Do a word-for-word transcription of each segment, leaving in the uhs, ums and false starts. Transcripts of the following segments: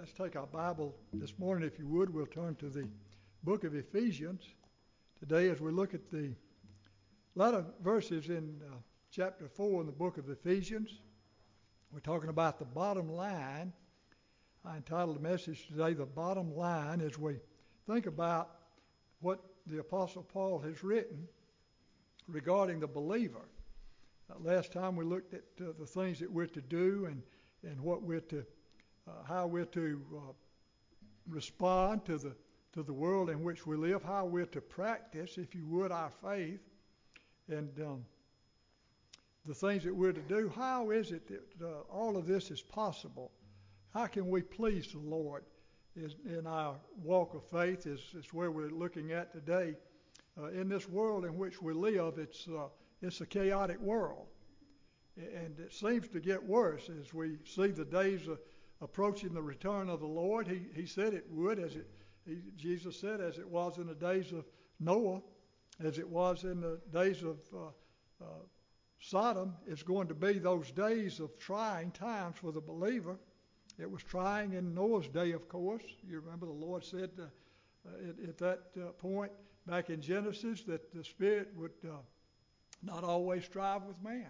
Let's take our Bible this morning, if you would. We'll turn to the book of Ephesians today as we look at the lot of verses in uh, chapter four in the book of Ephesians. We're talking about the bottom line. I entitled the message today, The Bottom Line, as we think about what the Apostle Paul has written regarding the believer. Uh, last time we looked at uh, the things that we're to do and, and what we're to Uh, how we're to uh, respond to the to the world in which we live, how we're to practice, if you would, our faith, and um, the things that we're to do. How is it that uh, all of this is possible? How can we please the Lord is, in our walk of faith? Is, is where we're looking at today. Uh, in this world in which we live, it's uh, it's a chaotic world, and it seems to get worse as we see the days of approaching the return of the Lord. He he said it would, as it he, Jesus said, as it was in the days of Noah, as it was in the days of uh, uh, Sodom. It's going to be those days of trying times for the believer. It was trying in Noah's day, of course. You remember the Lord said uh, uh, at, at that uh, point back in Genesis that the Spirit would uh, not always strive with man.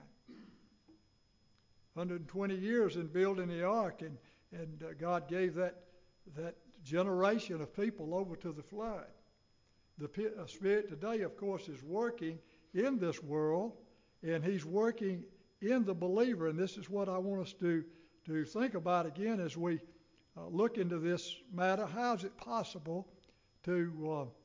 one hundred twenty years in building the ark, and And uh, God gave that that generation of people over to the flood. The uh, Spirit today, of course, is working in this world, and He's working in the believer. And this is what I want us to, to think about again as we uh, look into this matter. How is it possible to uh, uh,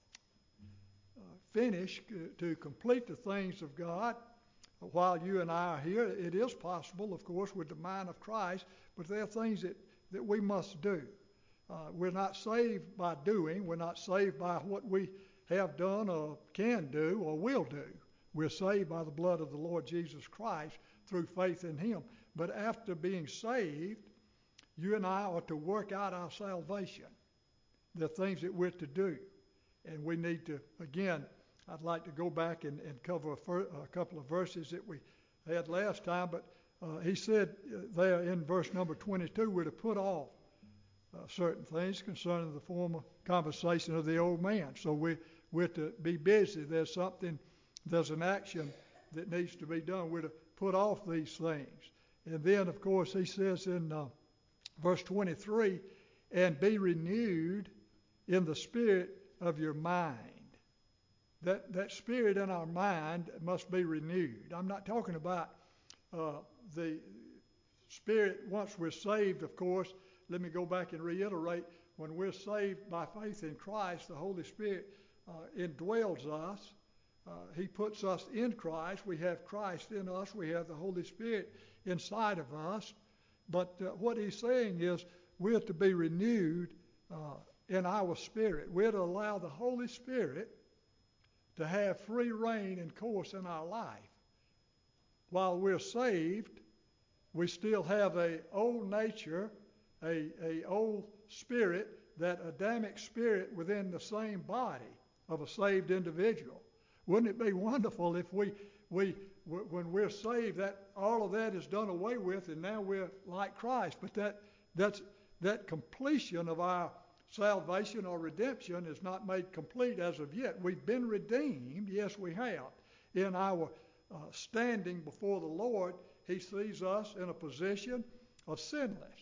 finish, uh, to complete the things of God while you and I are here? It is possible, of course, with the mind of Christ, but there are things that, that we must do. Uh, we're not saved by doing. We're not saved by what we have done or can do or will do. We're saved by the blood of the Lord Jesus Christ through faith in Him. But after being saved, you and I are to work out our salvation. The things that we're to do. And we need to, again, I'd like to go back and, and cover a, fir- a couple of verses that we had last time, but uh, he said uh, there in verse number twenty-two, we're to put off uh, certain things concerning the former conversation of the old man. So we, we're to be busy. There's something, there's an action that needs to be done. We're to put off these things. And then, of course, he says in uh, verse twenty-three, and be renewed in the spirit of your mind. That that spirit in our mind must be renewed. I'm not talking about uh, the spirit once we're saved, of course. Let me go back and reiterate. When we're saved by faith in Christ, the Holy Spirit uh, indwells us. Uh, he puts us in Christ. We have Christ in us. We have the Holy Spirit inside of us. But uh, what he's saying is we're to be renewed uh, in our spirit. We're to allow the Holy Spirit to have free reign and course in our life. While we're saved, we still have a old nature, a, a old spirit, that Adamic spirit within the same body of a saved individual. Wouldn't it be wonderful if we, we when we're saved, that all of that is done away with, and now we're like Christ? But that that's that completion of our salvation or redemption is not made complete as of yet. We've been redeemed, yes we have. In our uh, standing before the Lord, He sees us in a position of sinless.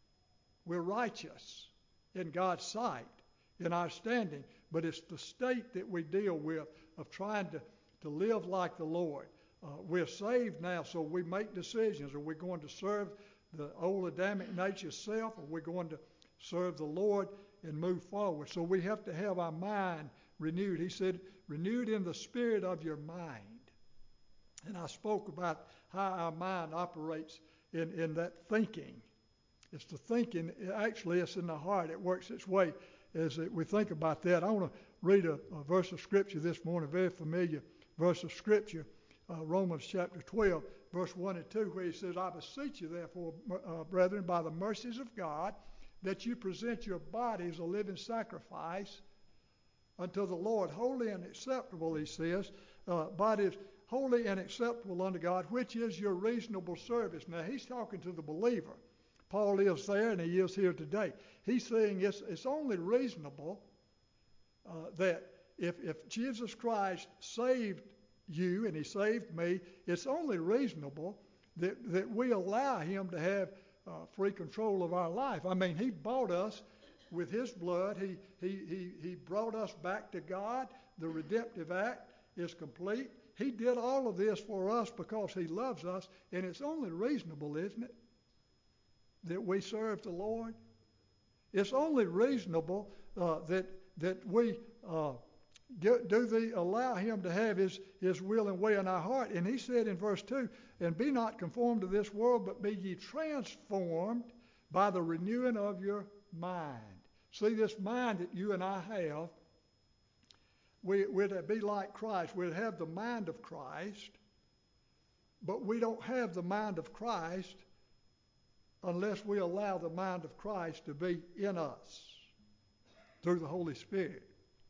We're righteous in God's sight in our standing, but it's the state that we deal with of trying to, to live like the Lord. Uh, we're saved now, so we make decisions. Are we going to serve the old Adamic nature self, or are we going to serve the Lord and move forward? So we have to have our mind renewed. He said, renewed in the spirit of your mind. And I spoke about how our mind operates in, in that thinking. It's the thinking. Actually, it's in the heart. It works its way as we think about that. I want to read a, a verse of Scripture this morning, a very familiar verse of Scripture, uh, Romans chapter twelve, verse one and two, where he says, I beseech you, therefore, uh, brethren, by the mercies of God, that you present your bodies a living sacrifice unto the Lord, holy and acceptable, he says, uh, bodies holy and acceptable unto God, which is your reasonable service. Now, he's talking to the believer. Paul is there and he is here today. He's saying it's, it's only reasonable uh, that if, if Jesus Christ saved you and he saved me, it's only reasonable that, that we allow him to have uh, free control of our life. I mean, he bought us with his blood. He, he, he, he brought us back to God. The redemptive act is complete. He did all of this for us because he loves us, and it's only reasonable, isn't it, that we serve the Lord? It's only reasonable uh, that that we uh, do, do the allow him to have his, his will and way in our heart. And he said in verse two, and be not conformed to this world, but be ye transformed by the renewing of your mind. See, this mind that you and I have, we, we're to be like Christ. We'd have the mind of Christ, but we don't have the mind of Christ unless we allow the mind of Christ to be in us through the Holy Spirit.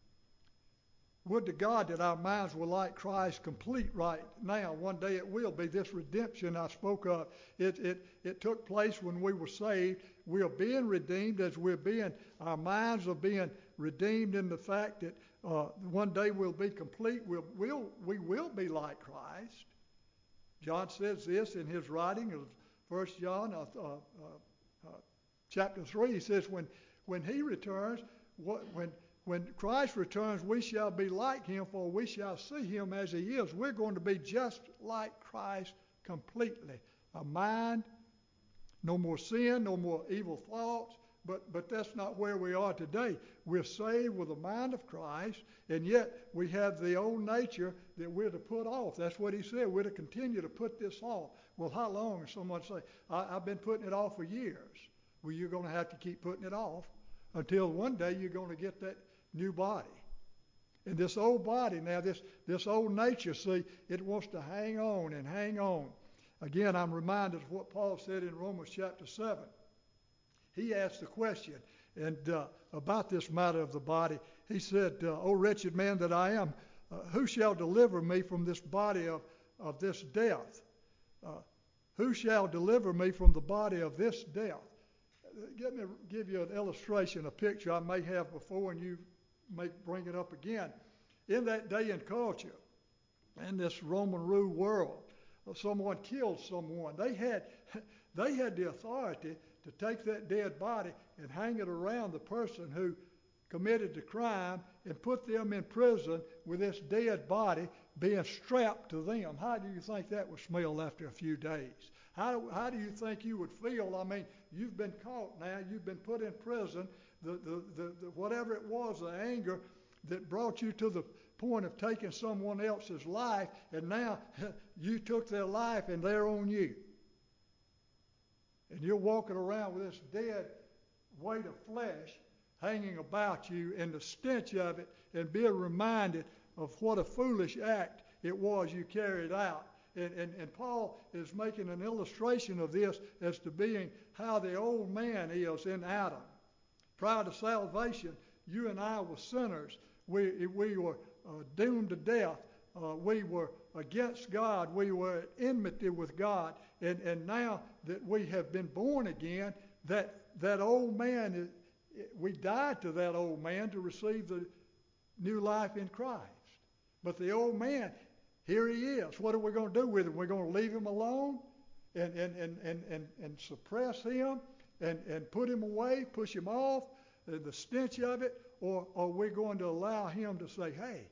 Would to God that our minds were like Christ, complete right now. One day it will be. This redemption I spoke of, it, it, it took place when we were saved. We are being redeemed as we're being, our minds are being redeemed in the fact that uh, one day we'll be complete. We'll, we'll, we will be like Christ. John says this in his writing of First John uh, uh, uh, chapter three. He says, when, when he returns, what, when When Christ returns, we shall be like him, for we shall see him as he is. We're going to be just like Christ completely. A mind, no more sin, no more evil thoughts, but, but that's not where we are today. We're saved with the mind of Christ, and yet we have the old nature that we're to put off. That's what he said. We're to continue to put this off. Well, how long? Someone say, I, I've been putting it off for years. Well, you're going to have to keep putting it off until one day you're going to get that new body. And this old body now, this, this old nature, see, it wants to hang on and hang on. Again, I'm reminded of what Paul said in Romans chapter seven. He asked the question and uh, about this matter of the body. He said, uh, O wretched man that I am, uh, who shall deliver me from this body of, of this death? Uh, who shall deliver me from the body of this death? Let me give you an illustration, a picture I may have before, and you may bring it up again. In that day and culture, in this Roman rule world, if someone killed someone, they had they had the authority to take that dead body and hang it around the person who committed the crime and put them in prison with this dead body being strapped to them. How do you think that would smell after a few days? How, how do you think you would feel? I mean, you've been caught now. You've been put in prison. The, the, the, the whatever it was, the anger that brought you to the point of taking someone else's life, and now you took their life and they're on you. And you're walking around with this dead weight of flesh hanging about you and the stench of it, and being reminded of what a foolish act it was you carried out. And, and, and Paul is making an illustration of this as to being how the old man is in Adam. Prior to salvation, you and I were sinners. We, we were uh, doomed to death. Uh, we were against God. We were at enmity with God. And, and now that we have been born again, that, that old man, is, we died to that old man to receive the new life in Christ. But the old man, here he is. What are we going to do with him? We're going to leave him alone and, and, and, and, and, and suppress him and, and put him away, push him off, uh, the stench of it, or are we going to allow him to say, hey,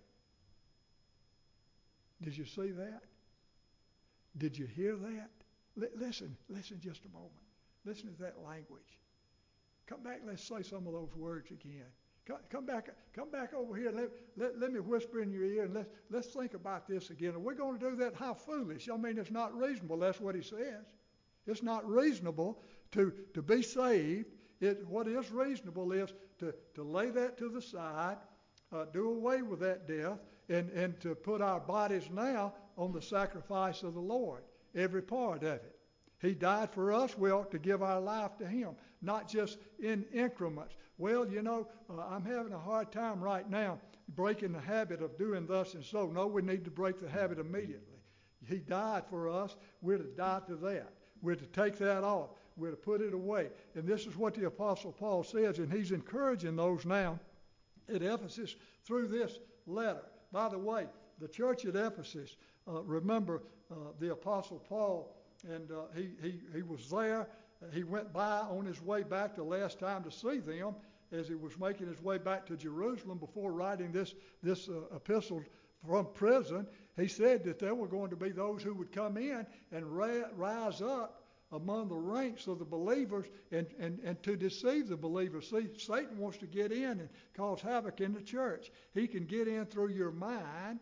did you see that? Did you hear that? L- listen, listen just a moment. Listen to that language. Come back, let's say some of those words again. Come, come back come back over here. Let, let, let me whisper in your ear, and let's, let's think about this again. Are we going to do that? How foolish. I mean, it's not reasonable. That's what he says. It's not reasonable to, to be saved. It, what is reasonable is to, to lay that to the side, uh, do away with that death, and, and to put our bodies now on the sacrifice of the Lord, every part of it. He died for us. We ought to give our life to him, not just in increments. Well, you know, uh, I'm having a hard time right now breaking the habit of doing thus and so. No, we need to break the habit immediately. He died for us. We're to die to that. We're to take that off. We're to put it away. And this is what the Apostle Paul says, and he's encouraging those now at Ephesus through this letter. By the way, the church at Ephesus, uh, remember uh, the Apostle Paul, and uh, he, he, he was there. He went by on his way back the last time to see them as he was making his way back to Jerusalem before writing this, this uh, epistle from prison. He said that there were going to be those who would come in and ra- rise up among the ranks of the believers and, and, and to deceive the believers. See, Satan wants to get in and cause havoc in the church. He can get in through your mind.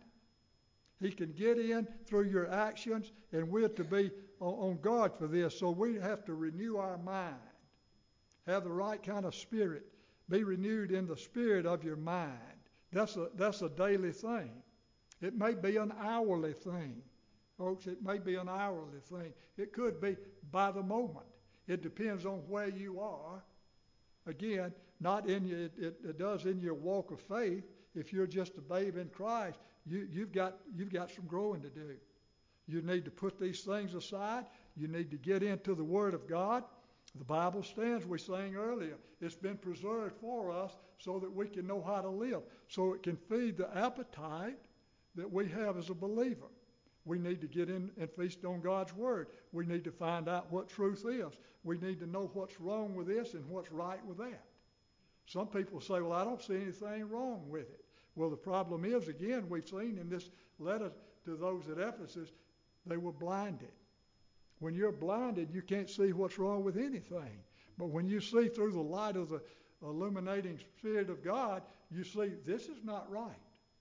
He can get in through your actions, and we're to be on, on guard for this. So we have to renew our mind, have the right kind of spirit, be renewed in the spirit of your mind. That's a, that's a daily thing. It may be an hourly thing. Folks, it may be an hourly thing. It could be by the moment. It depends on where you are. Again, not in your, it, it does in your walk of faith. If you're just a babe in Christ, you, you've got you've got some growing to do. You need to put these things aside. You need to get into the Word of God. The Bible stands, we sang earlier, it's been preserved for us so that we can know how to live, so it can feed the appetite that we have as a believer. We need to get in and feast on God's Word. We need to find out what truth is. We need to know what's wrong with this and what's right with that. Some people say, well, I don't see anything wrong with it. Well, the problem is, again, we've seen in this letter to those at Ephesus, they were blinded. When you're blinded, you can't see what's wrong with anything. But when you see through the light of the illuminating Spirit of God, you see this is not right.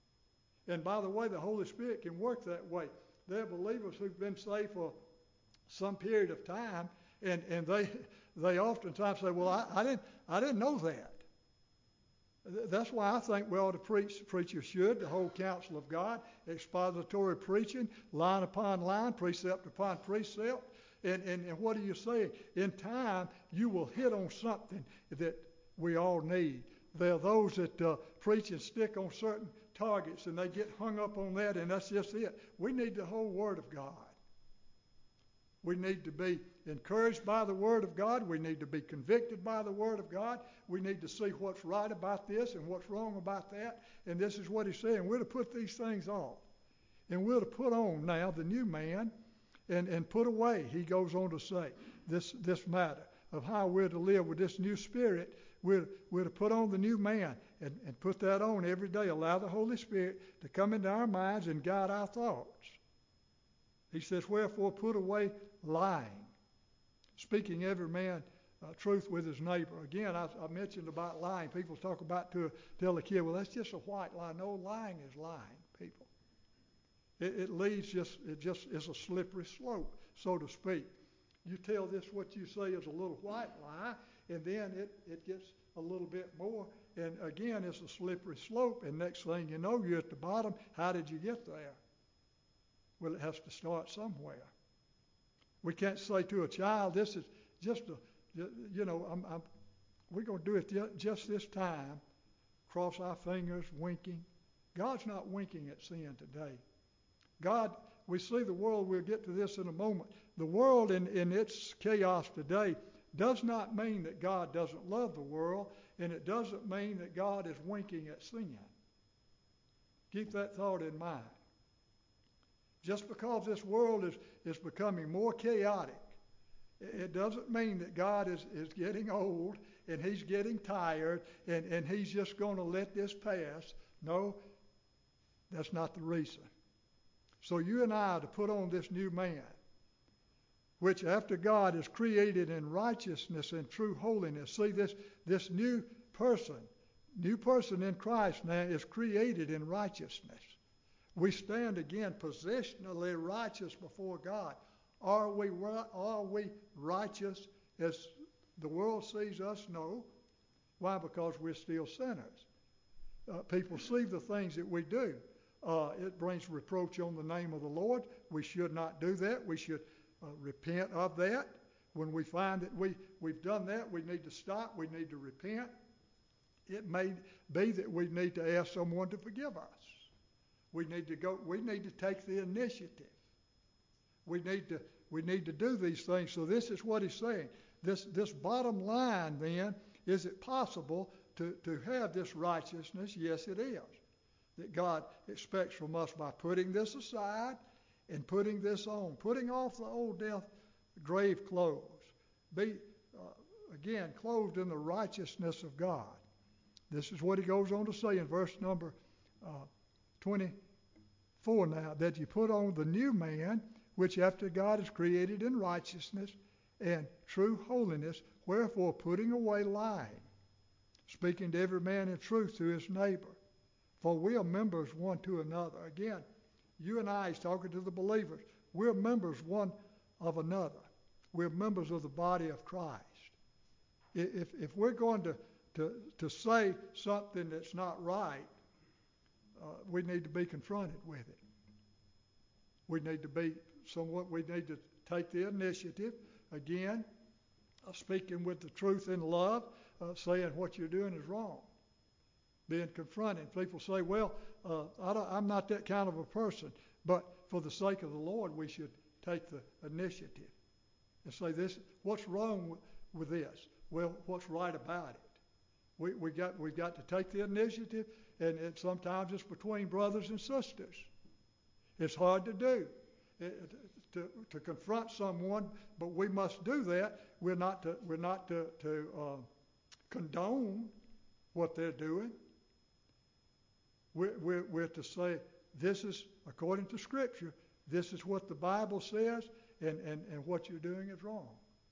And by the way, the Holy Spirit can work that way. There are believers who've been saved for some period of time, and, and they they oftentimes say, well, I, I didn't I didn't know that. That's why I think we ought to preach. Preachers should, the whole counsel of God, expository preaching, line upon line, precept upon precept. And, and, and what do you say? In time, you will hit on something that we all need. There are those that uh, preach and stick on certain targets, and they get hung up on that, and that's just it. We need the whole Word of God. We need to be encouraged by the Word of God. We need to be convicted by the Word of God. We need to see what's right about this and what's wrong about that. And this is what he's saying. We're to put these things off. And we're to put on now the new man and, and put away, he goes on to say, this, this matter of how we're to live with this new spirit. We're, we're to put on the new man and, and put that on every day. Allow the Holy Spirit to come into our minds and guide our thoughts. He says, wherefore put away lying, speaking every man uh, truth with his neighbor. Again, I, I mentioned about lying. People talk about to tell a kid, well, that's just a white lie. No, lying is lying, people. It, it leads just, it just is a slippery slope, so to speak. You tell this what you say is a little white lie, and then it, it gets a little bit more. And again, it's a slippery slope. And next thing you know, you're at the bottom. How did you get there? Well, it has to start somewhere. We can't say to a child, this is just a, you know, I'm, I'm, we're going to do it just this time. Cross our fingers, winking. God's not winking at sin today. God, we see the world, we'll get to this in a moment. The world in, in its chaos today does not mean that God doesn't love the world, and it doesn't mean that God is winking at sin. Keep that thought in mind. Just because this world is, is becoming more chaotic, it doesn't mean that God is, is getting old and he's getting tired and, and he's just going to let this pass. No, that's not the reason. So you and I are to put on this new man, which after God is created in righteousness and true holiness. See, this, this new person, new person in Christ now is created in righteousness. We stand again positionally righteous before God. Are we, are we righteous as the world sees us? No. Why? Because we're still sinners. Uh, people see the things that we do. Uh, it brings reproach on the name of the Lord. We should not do that. We should uh, repent of that. When we find that we, we've done that, we need to stop. We need to repent. It may be that we need to ask someone to forgive us. We need to go. We need to take the initiative. We need to. We need to do these things. So this is what he's saying. this, this bottom line then, is it possible to, to have this righteousness? Yes, it is. That God expects from us by putting this aside and putting this on, putting off the old death grave clothes. Be, uh, again, clothed in the righteousness of God. This is what he goes on to say in verse number uh, twenty-four now, that you put on the new man, which after God is created in righteousness and true holiness, wherefore putting away lying, speaking to every man in truth to his neighbor. For we are members one to another. Again, you and I, he's talking to the believers, we're members one of another. We're members of the body of Christ. If, if we're going to, to, to say something that's not right, uh, we need to be confronted with it. We need to be somewhat, we need to take the initiative, again, uh, speaking with the truth in love, uh, saying what you're doing is wrong. Being confronted. People say, well, uh, I don't, I'm not that kind of a person, but for the sake of the Lord, we should take the initiative and say, this, what's wrong with, with this? Well, what's right about it? We, we got, we've got to take the initiative, and, and sometimes it's between brothers and sisters. It's hard to do, it, to, to confront someone, but we must do that. We're not to, we're not to, to uh, condone what they're doing. We're, we're, we're to say, this is, according to Scripture, this is what the Bible says, and, and, and what you're doing is wrong.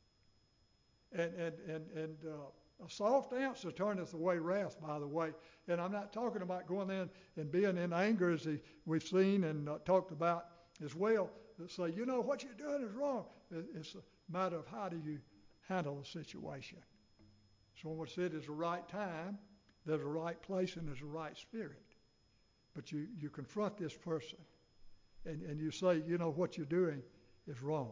And, and, and, and uh, a soft answer turneth away wrath, by the way. And I'm not talking about going in and being in anger, as he, we've seen and uh, talked about as well, that say, you know, what you're doing is wrong. It's a matter of how do you handle the situation. Someone said there's a right time, there's a right place, and there's a right spirit. But you, you confront this person, and, and you say, you know, what you're doing is wrong.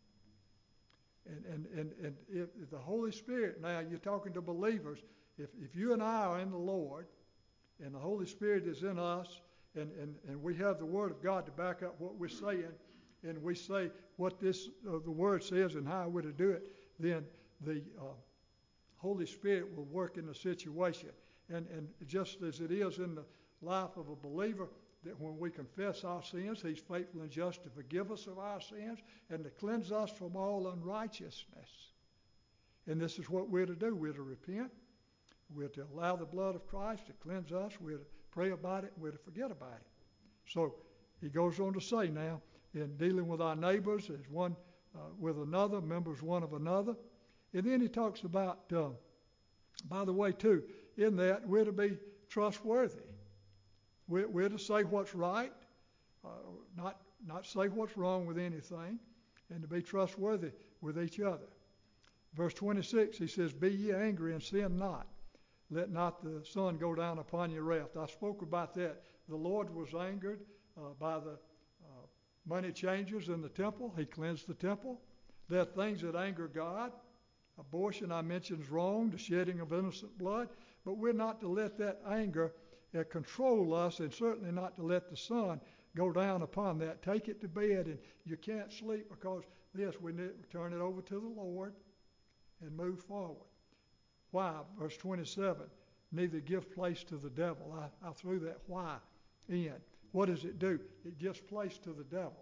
And, and, and, and if, if the Holy Spirit, now you're talking to believers, if, if you and I are in the Lord, and the Holy Spirit is in us, and, and, and we have the Word of God to back up what we're saying, and we say what this uh, the Word says and how we're to do it, then the uh, Holy Spirit will work in the situation. And, and just as it is in the life of a believer, that when we confess our sins, he's faithful and just to forgive us of our sins and to cleanse us from all unrighteousness. And this is what we're to do. We're to repent. We're to allow the blood of Christ to cleanse us. We're to pray about it. We're to forget about it. So he goes on to say now, in dealing with our neighbors as one uh, with another, members one of another. And then he talks about, uh, by the way, too, in that we're to be trustworthy. We're, we're to say what's right, uh, not not say what's wrong with anything, and to be trustworthy with each other. Verse twenty-six, he says, be ye angry and sin not. Let not the sun go down upon your wrath. I spoke about that. The Lord was angered uh, by the uh, money changers in the temple. He cleansed the temple. There are things that anger God. Abortion, I mentioned, is wrong, the shedding of innocent blood. But we're not to let that anger uh, control us, and certainly not to let the sun go down upon that. Take it to bed, and you can't sleep because this, we need to turn it over to the Lord and move forward. Why? Verse twenty-seven, neither give place to the devil. I, I threw that why in. What does it do? It gives place to the devil.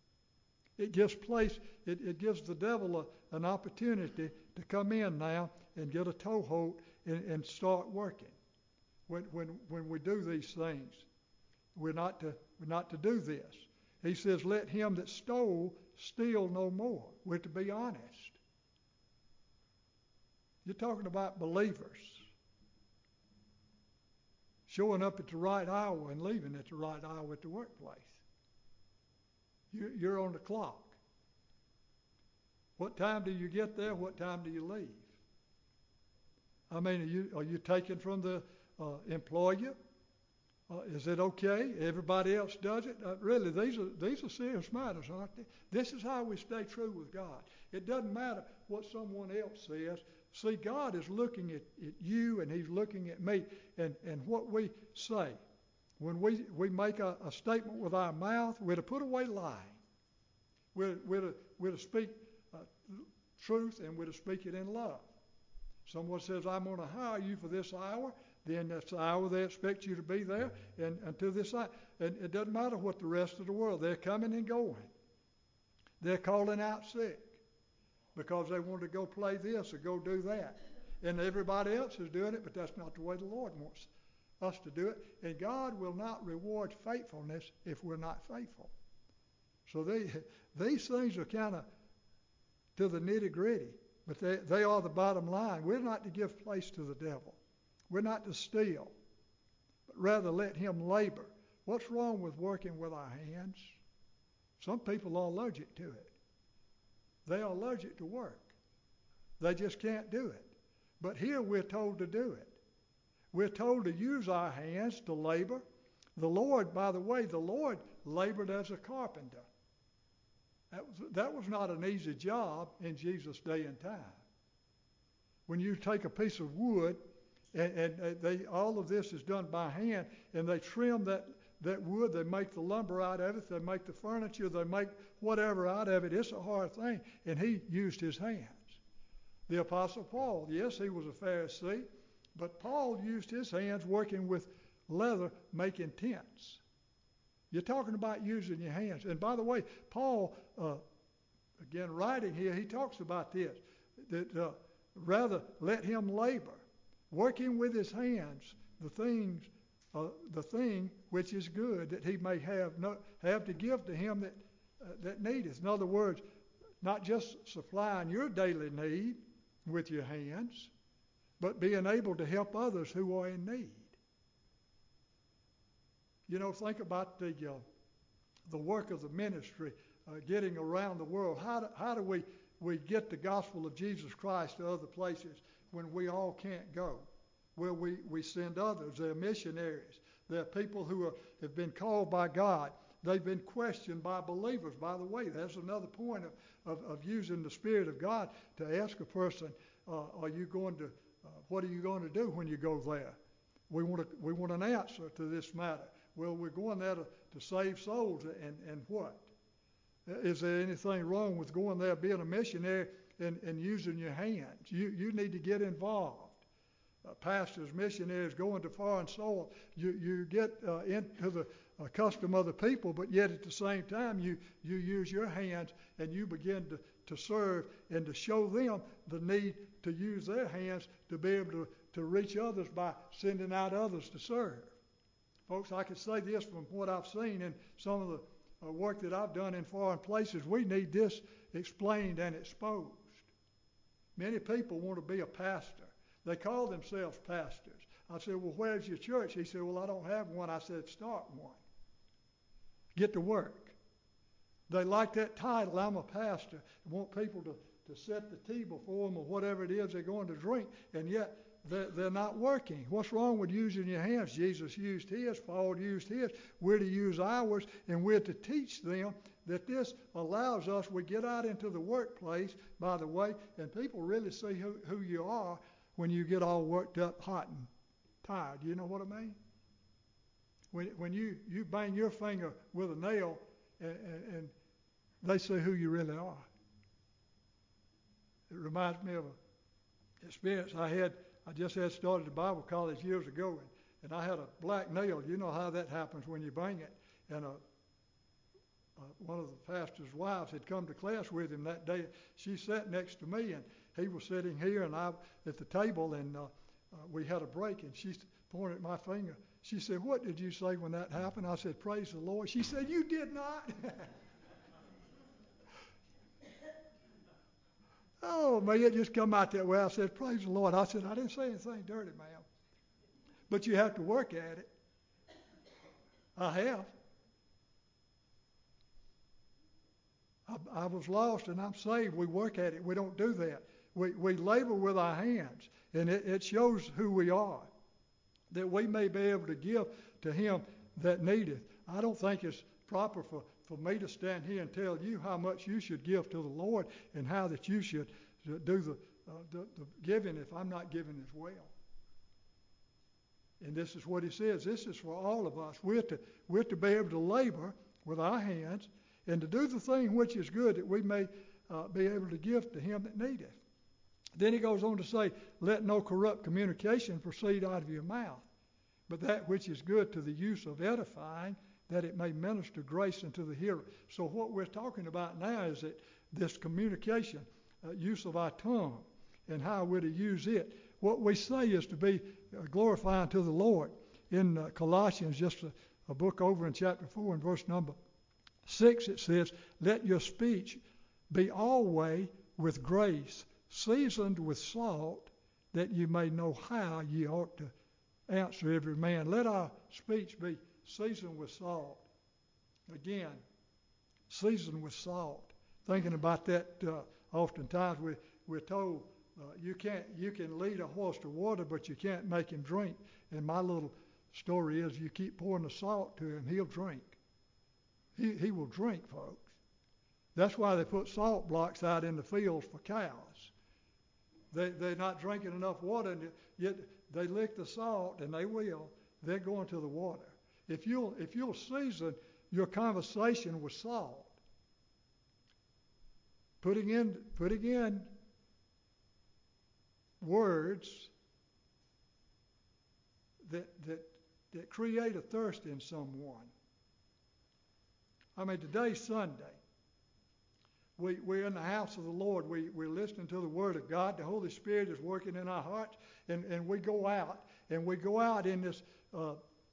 It gives place, it, it gives the devil a, an opportunity to come in now and get a toehold and, and start working. When, when, when we do these things, we're not to, we're not to do this. He says, let him that stole steal no more. We're to be honest. You're talking about believers showing up at the right hour and leaving at the right hour at the workplace. You're on the clock. What time do you get there? What time do you leave? I mean, are you, are you taken from the uh, employer? Uh, is it okay? Everybody else does it? Uh, really, these are these are serious matters, aren't they? This is how we stay true with God. It doesn't matter what someone else says. See, God is looking at, at you, and he's looking at me, and, and what we say. When we, we make a, a statement with our mouth, we're to put away lying. We're, we're, to, we're to speak uh, truth and we're to speak it in love. Someone says, I'm going to hire you for this hour, then that's the hour they expect you to be there, and until this hour. And it doesn't matter what the rest of the world, they're coming and going. They're calling out sick because they want to go play this or go do that. And everybody else is doing it, but that's not the way the Lord wants us to do it. And God will not reward faithfulness if we're not faithful. So they, these things are kind of to the nitty-gritty, but they, they are the bottom line. We're not to give place to the devil. We're not to steal, but rather let him labor. What's wrong with working with our hands? Some people are allergic to it. They are allergic to work. They just can't do it. But here we're told to do it. We're told to use our hands to labor. The Lord, by the way, the Lord labored as a carpenter. That was, that was not an easy job in Jesus' day and time. When you take a piece of wood, and, and they, all of this is done by hand, and they trim that, that wood, they make the lumber out of it, they make the furniture, they make whatever out of it. It's a hard thing, and he used his hands. The Apostle Paul, yes, he was a Pharisee, but Paul used his hands working with leather, making tents. You're talking about using your hands. And by the way, Paul, uh, again, writing here, he talks about this, that uh, rather let him labor, working with his hands the things, uh, the thing which is good, that he may have no, have to give to him that uh, that needeth. In other words, not just supplying your daily need with your hands, but being able to help others who are in need. You know, think about the uh, the work of the ministry, uh, getting around the world. How do, how do we, we get the gospel of Jesus Christ to other places when we all can't go? Well, we, we send others. They're missionaries. They're people who are, have been called by God. They've been questioned by believers. By the way, that's another point of, of, of using the Spirit of God to ask a person, uh, are you going to, uh, what are you going to do when you go there? We want, to, we want an answer to this matter. Well, we're going there to, to save souls, and, and what? Is there anything wrong with going there, being a missionary, and, and using your hands? You, you need to get involved. Uh, pastors, missionaries, going to foreign soil, you, you get uh, into the uh, custom of the people, but yet at the same time, you, you use your hands and you begin to, to serve and to show them the need to use their hands to be able to, to reach others by sending out others to serve. Folks, I can say this from what I've seen in some of the uh, work that I've done in foreign places. We need this explained and exposed. Many people want to be a pastor. They call themselves pastors. I said, well, where's your church? He said, well, I don't have one. I said, start one. Get to work. They like that title, I'm a pastor. They want people to, to set the table for them or whatever it is they're going to drink, and yet they're, they're not working. What's wrong with using your hands? Jesus used his. Paul used his. We're to use ours, and we're to teach them that this allows us. We get out into the workplace, by the way, and people really see who, who you are when you get all worked up, hot and tired. You know what I mean? When, when you, you bang your finger with a nail and, and, and they see who you really are. It reminds me of an experience I had. I just had started a Bible college years ago, and, and I had a black nail. You know how that happens when you bang it. And a, uh, one of the pastor's wives had come to class with him that day. She sat next to me, and he was sitting here, and I at the table, and uh, uh, we had a break, and she pointed at my finger. She said, what did you say when that happened? I said, praise the Lord. She said, you did not. Oh, man, it just come out that way. I said, praise the Lord. I said, I didn't say anything dirty, ma'am. But you have to work at it. I have. I, I was lost and I'm saved. We work at it. We don't do that. We, we labor with our hands, and it, it shows who we are, that we may be able to give to him that needeth. I don't think it's proper for, for me to stand here and tell you how much you should give to the Lord and how that you should do the, uh, the, the giving if I'm not giving as well. And this is what he says. This is for all of us. We're to, we're to be able to labor with our hands and to do the thing which is good, that we may uh, be able to give to him that needeth. Then he goes on to say, let no corrupt communication proceed out of your mouth, but that which is good to the use of edifying, that it may minister grace unto the hearer. So what we're talking about now is that this communication, uh, use of our tongue, and how we're to use it. What we say is to be uh, glorifying to the Lord. In uh, Colossians, just a, a book over in chapter four and verse number six, it says, let your speech be always with grace, seasoned with salt, that you may know how ye ought to answer every man. Let our speech be seasoned with salt. Again, seasoned with salt. Thinking about that, uh, oftentimes we, we're told uh, you can't you can lead a horse to water, but you can't make him drink. And my little story is, you keep pouring the salt to him, he'll drink. He he will drink, folks. That's why they put salt blocks out in the fields for cows. They they're not drinking enough water, and yet they lick the salt, and they will. They're going to the water. If you'll if you'll season your conversation with salt, putting in putting in words that that that create a thirst in someone. I mean, today's Sunday. We, we're in the house of the Lord. We, we're listening to the Word of God. The Holy Spirit is working in our hearts. And, and we go out. And we go out in this uh,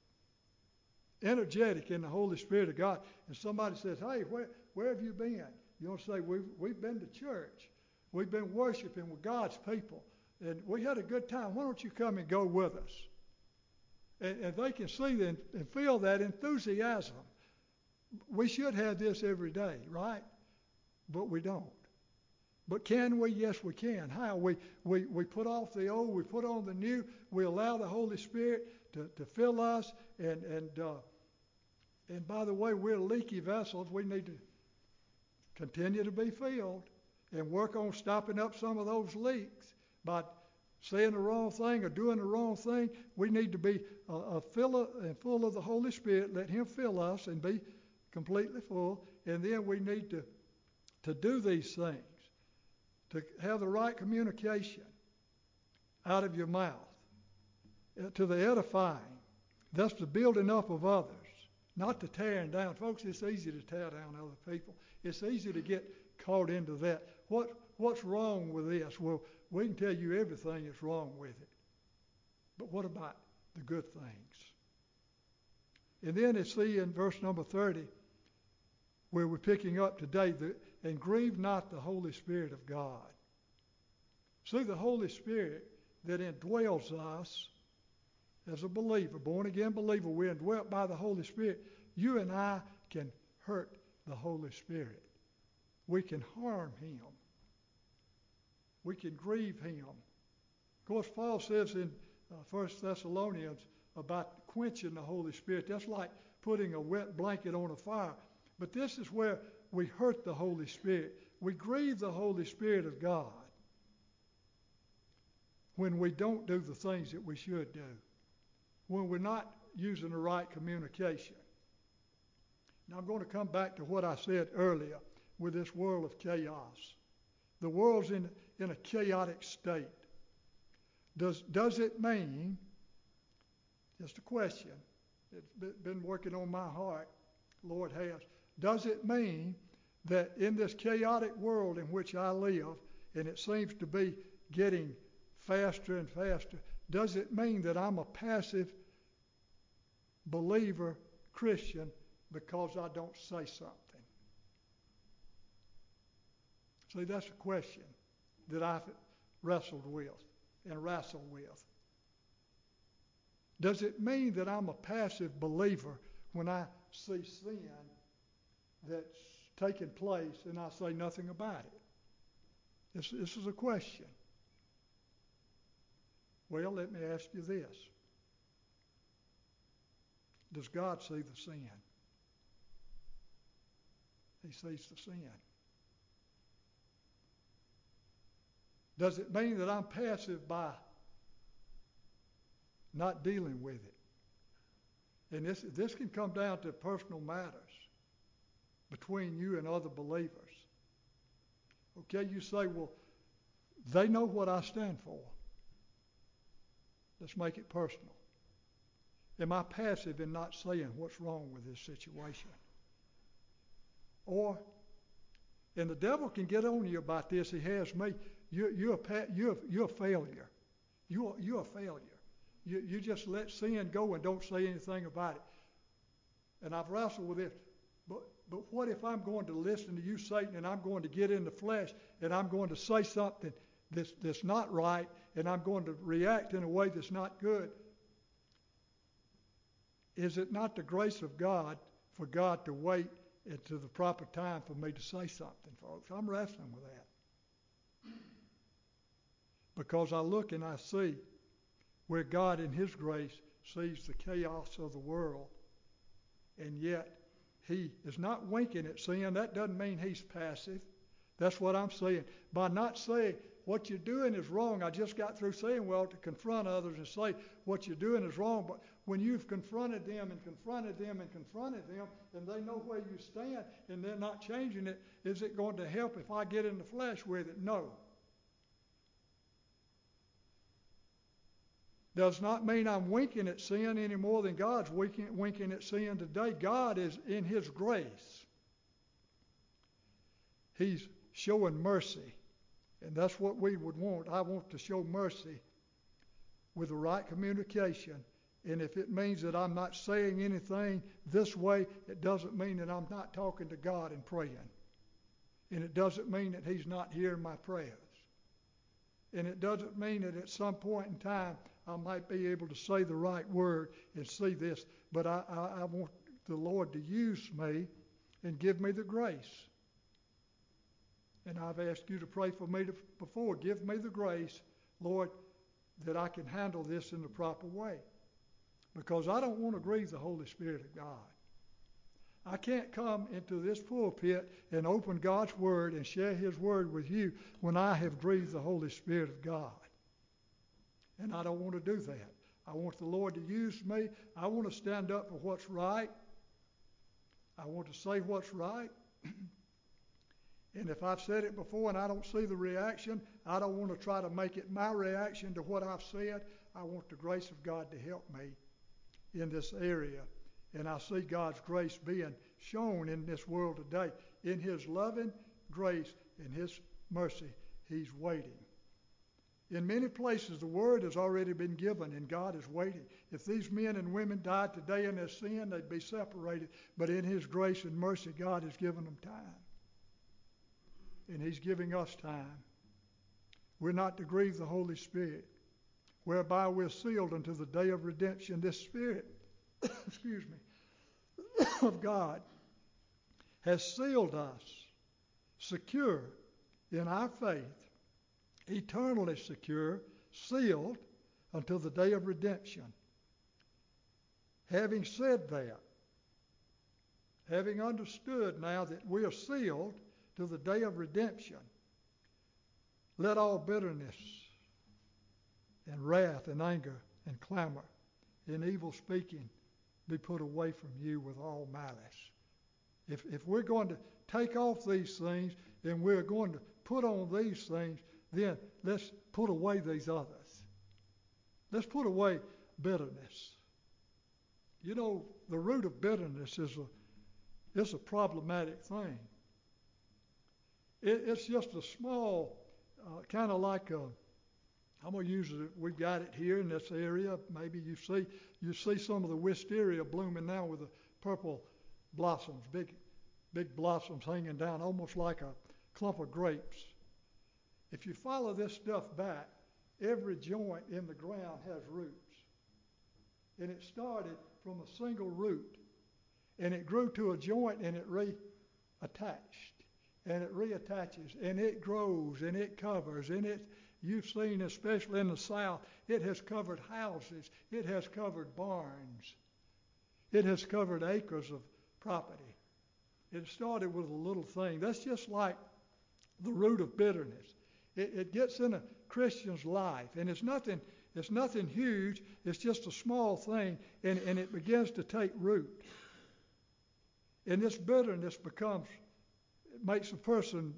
energetic in the Holy Spirit of God. And somebody says, hey, where, where have you been? You want to say, we've, we've been to church. We've been worshiping with God's people. And we had a good time. Why don't you come and go with us? And, and they can see and, and feel that enthusiasm. We should have this every day, right? But we don't. But can we? Yes, we can. How? We, we, we put off the old, we put on the new, we allow the Holy Spirit to, to fill us. And, and, uh, and by the way, we're leaky vessels. We need to continue to be filled and work on stopping up some of those leaks by saying the wrong thing or doing the wrong thing. We need to be a, a fill and full of the Holy Spirit. Let Him fill us and be completely full. And then we need to to do these things, to have the right communication out of your mouth, uh, to the edifying. That's the building up of others, not the tearing down. Folks, it's easy to tear down other people. It's easy to get caught into that. What What's wrong with this? Well, we can tell you everything that's wrong with it. But what about the good things? And then it's see in verse number thirty, where we're picking up today, the, and grieve not the Holy Spirit of God. See, the Holy Spirit that indwells us as a believer, born-again believer, we're indwelt by the Holy Spirit. You and I can hurt the Holy Spirit. We can harm Him. We can grieve Him. Of course, Paul says in uh, First Thessalonians about quenching the Holy Spirit. That's like putting a wet blanket on a fire. But this is where we hurt the Holy Spirit. We grieve the Holy Spirit of God when we don't do the things that we should do, when we're not using the right communication. Now I'm going to come back to what I said earlier with this world of chaos. The world's in, in a chaotic state. Does, does it mean, just a question, it's been working on my heart, Lord has, does it mean that in this chaotic world in which I live, and it seems to be getting faster and faster, does it mean that I'm a passive believer Christian because I don't say something? See, that's a question that I've wrestled with and wrestle with. Does it mean that I'm a passive believer when I see sin that's taking place and I say nothing about it? This, this is a question. Well, let me ask you this. Does God see the sin? He sees the sin. Does it mean that I'm passive by not dealing with it? And this, this can come down to personal matters between you and other believers. Okay, you say, well, they know what I stand for. Let's make it personal. Am I passive in not saying what's wrong with this situation? Or, and the devil can get on you about this, he has me, you, you're, a, you're, you're a failure. You're, you're a failure. You, you just let sin go and don't say anything about it. And I've wrestled with this. But, but what if I'm going to listen to you, Satan, and I'm going to get in the flesh, and I'm going to say something that's, that's not right, and I'm going to react in a way that's not good? Is it not the grace of God for God to wait until the proper time for me to say something, folks? I'm wrestling with that. Because I look and I see where God in His grace sees the chaos of the world, and yet He is not winking at sin. That doesn't mean He's passive. That's what I'm saying. By not saying what you're doing is wrong, I just got through saying, well, to confront others and say what you're doing is wrong. But when you've confronted them and confronted them and confronted them, and they know where you stand and they're not changing it, is it going to help if I get in the flesh with it? No. Does not mean I'm winking at sin any more than God's winking, winking at sin today. God is in His grace. He's showing mercy. And that's what we would want. I want to show mercy with the right communication. And if it means that I'm not saying anything this way, it doesn't mean that I'm not talking to God and praying. And it doesn't mean that He's not hearing my prayers. And it doesn't mean that at some point in time I might be able to say the right word and see this. But I, I, I want the Lord to use me and give me the grace. And I've asked you to pray for me to, before. Give me the grace, Lord, that I can handle this in the proper way. Because I don't want to grieve the Holy Spirit of God. I can't come into this pulpit and open God's Word and share His Word with you when I have grieved the Holy Spirit of God. And I don't want to do that. I want the Lord to use me. I want to stand up for what's right. I want to say what's right. And if I've said it before and I don't see the reaction, I don't want to try to make it my reaction to what I've said. I want the grace of God to help me in this area. And I see God's grace being shown in this world today. In His loving grace and His mercy, He's waiting. In many places, the word has already been given, and God is waiting. If these men and women died today in their sin, they'd be separated. But in His grace and mercy, God has given them time. And He's giving us time. We're not to grieve the Holy Spirit, whereby we're sealed unto the day of redemption. This Spirit, excuse me, of God has sealed us secure in our faith, eternally secure, sealed until the day of redemption. Having said that, having understood now that we are sealed to the day of redemption, let all bitterness and wrath and anger and clamor and evil speaking be put away from you with all malice. If, if we're going to take off these things and we're going to put on these things, then let's put away these others. Let's put away bitterness. You know, the root of bitterness is a, it's a problematic thing. It, it's just a small, uh, kind of like a, I'm going to use it, we've got it here in this area. Maybe you see you see some of the wisteria blooming now with the purple blossoms, big, big blossoms hanging down, almost like a clump of grapes. If you follow this stuff back, every joint in the ground has roots. And it started from a single root. And it grew to a joint and it reattached. And it reattaches. And it grows and it covers. And it, you've seen, especially in the South, it has covered houses. It has covered barns. It has covered acres of property. It started with a little thing. That's just like the root of bitterness. It, it gets in a Christian's life, and it's nothing. It's nothing huge. It's just a small thing, and, and it begins to take root. And this bitterness becomes, it makes a person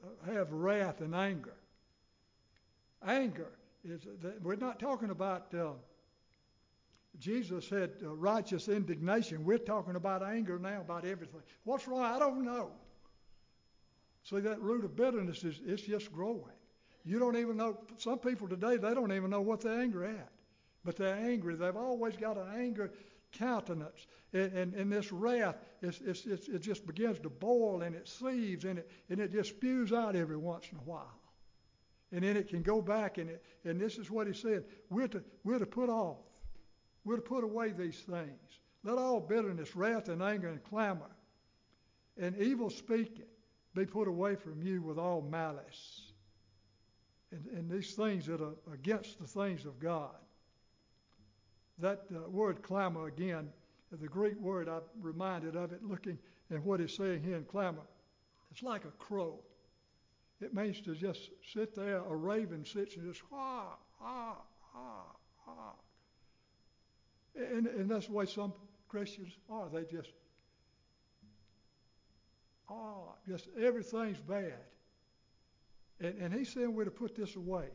have wrath and anger. Anger is, we're not talking about, uh, Jesus had uh, righteous indignation. We're talking about anger now about everything. What's wrong? I don't know. See, that root of bitterness is it's just growing. You don't even know, some people today, they don't even know what they're angry at. But they're angry. They've always got an angry countenance. And, and, and this wrath, it's, it's, it's, it just begins to boil and it seethes and it, and it just spews out every once in a while. And then it can go back and it, and this is what he said. We're to, we're to put off. We're to put away these things. Let all bitterness, wrath, and anger, and clamor, and evil speaking be put away from you with all malice. And, and these things that are against the things of God. That uh, word clamor again, the Greek word, I'm reminded of it looking at what it's saying here in clamor. It's like a crow. It means to just sit there. A raven sits and just, ah, ah, ah, ah. And, and that's the way some Christians are. They just, ah, just everything's bad. And, and he's saying we're to put this away.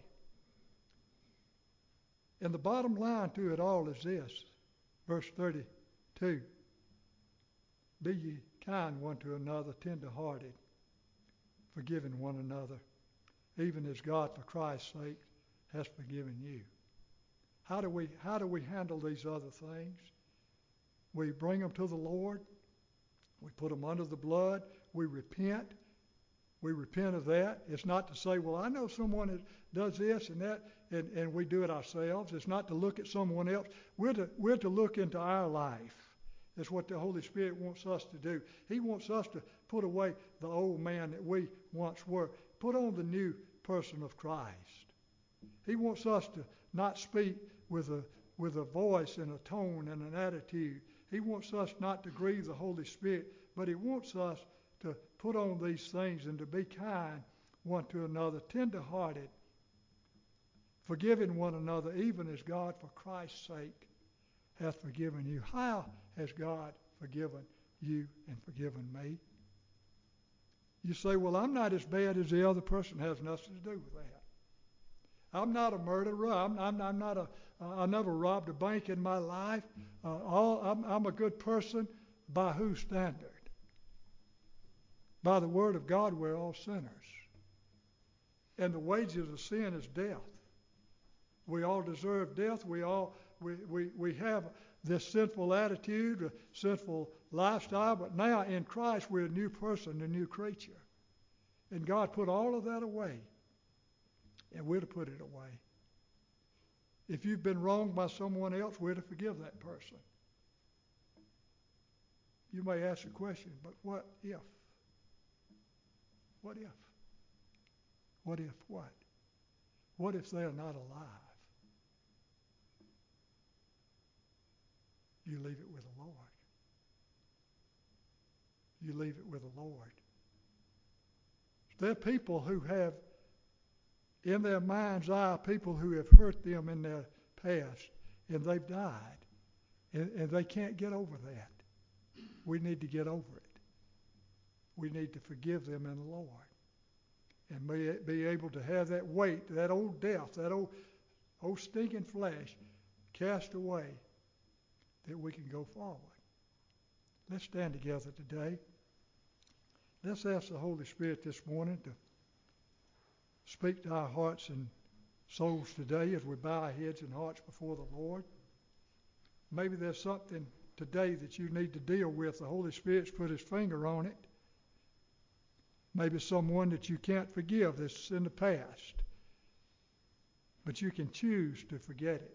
And the bottom line to it all is this, verse thirty-two. Be ye kind one to another, tender-hearted, forgiving one another, even as God for Christ's sake has forgiven you. How do we how do we handle these other things? We bring them to the Lord. We put them under the blood. We repent. We repent of that. It's not to say, well, I know someone that does this and that, and, and we do it ourselves. It's not to look at someone else. We're to, we're to look into our life. That's what the Holy Spirit wants us to do. He wants us to put away the old man that we once were. Put on the new person of Christ. He wants us to not speak with a with a voice and a tone and an attitude. He wants us not to grieve the Holy Spirit, but he wants us to put on these things and to be kind one to another, tender-hearted, forgiving one another, even as God for Christ's sake hath forgiven you. How has God forgiven you and forgiven me? You say, well, I'm not as bad as the other person. Has nothing to do with that. I'm not a murderer. I'm, I'm, I'm not a. Uh, I never robbed a bank in my life. Uh, all, I'm, I'm a good person. By whose standard? By the word of God, we're all sinners. And the wages of sin is death. We all deserve death. We all we, we, we have this sinful attitude, a sinful lifestyle, but now in Christ we're a new person, a new creature. And God put all of that away. And we're to put it away. If you've been wronged by someone else, we're to forgive that person. You may ask the question, but what if? What if? What if what? What if they're not alive? You leave it with the Lord. You leave it with the Lord. There are people who have, in their mind's eye, people who have hurt them in their past, and they've died, and, and they can't get over that. We need to get over it. We need to forgive them in the Lord, and may be able to have that weight, that old death, that old, old stinking flesh cast away, that we can go forward. Let's stand together today. Let's ask the Holy Spirit this morning to speak to our hearts and souls today as we bow our heads and hearts before the Lord. Maybe there's something today that you need to deal with. The Holy Spirit's put his finger on it. Maybe someone that you can't forgive that's in the past. But you can choose to forget it.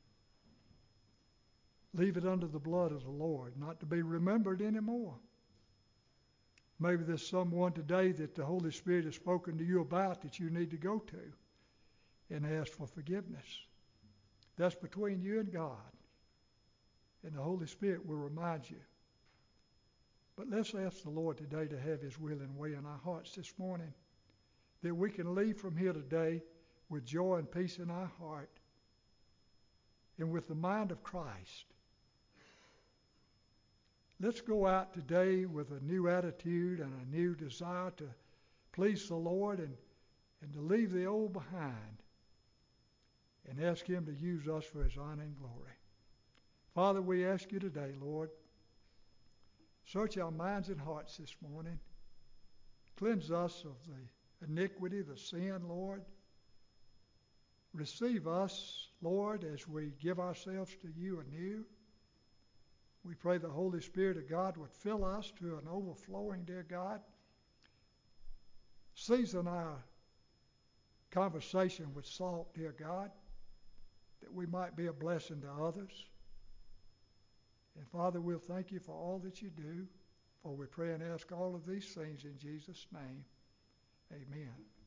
Leave it under the blood of the Lord, not to be remembered anymore. Maybe there's someone today that the Holy Spirit has spoken to you about that you need to go to and ask for forgiveness. That's between you and God. And the Holy Spirit will remind you. But let's ask the Lord today to have his will and way in our hearts this morning, that we can leave from here today with joy and peace in our heart and with the mind of Christ. Let's go out today with a new attitude and a new desire to please the Lord and, and to leave the old behind and ask him to use us for his honor and glory. Father, we ask you today, Lord, search our minds and hearts this morning. Cleanse us of the iniquity, the sin, Lord. Receive us, Lord, as we give ourselves to you anew. We pray the Holy Spirit of God would fill us to an overflowing, dear God. Season our conversation with salt, dear God, that we might be a blessing to others. And Father, we'll thank you for all that you do, for we pray and ask all of these things in Jesus' name. Amen.